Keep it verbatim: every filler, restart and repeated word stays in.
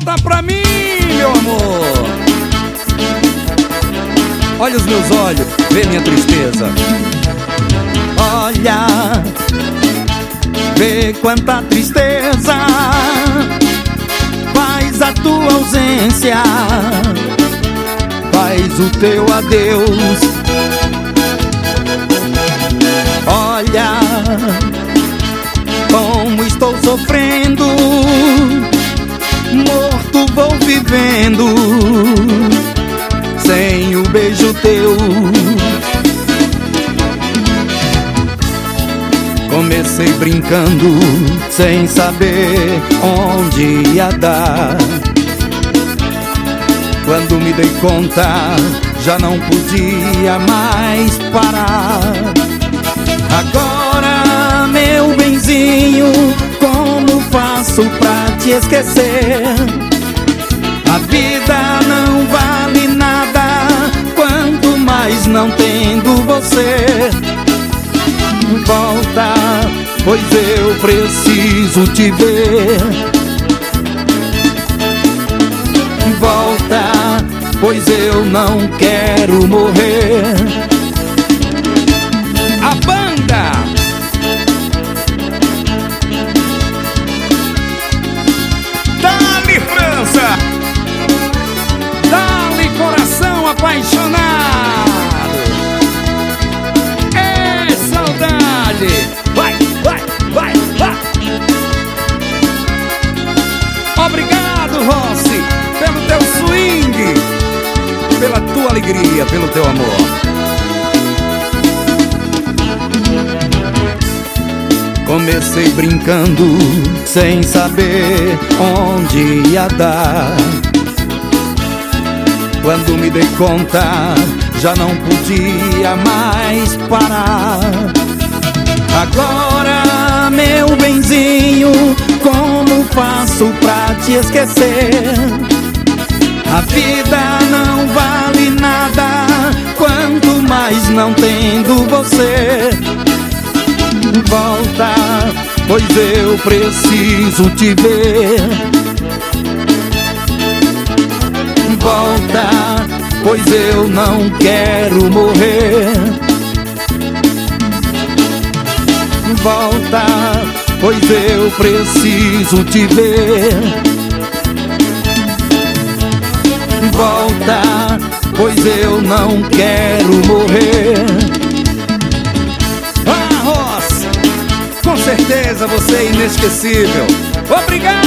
Canta pra mim, meu amor. Olha os meus olhos, vê minha tristeza. Olha, vê quanta tristeza faz a tua ausência, faz o teu adeus. Olha como estou sofrendo, morto vou vivendo sem o beijo teu. Comecei brincando sem saber onde ia dar. Quando me dei conta, já não podia mais parar. Agora, meu benzinho, como faço pra te esquecer? A vida não vale nada, quanto mais não tendo você. Volta, pois eu preciso te ver. Volta, pois eu não quero morrer. A banda Dali França, Dali Coração Apaixonado. É saudade. Vai, vai, vai, vai. Obrigado, Rossi, pelo teu swing, pela tua alegria, pelo teu amor. Comecei brincando sem saber onde ia dar. Quando me dei conta, já não podia mais parar. Agora, meu benzinho, como faço pra te esquecer? A vida não vale nada, quanto mais não tendo você. Volta, pois eu preciso te ver. Volta, pois eu não quero morrer. Volta, pois eu preciso te ver. Volta, pois eu não quero morrer. Ah, Ross, com certeza você é inesquecível. Obrigado!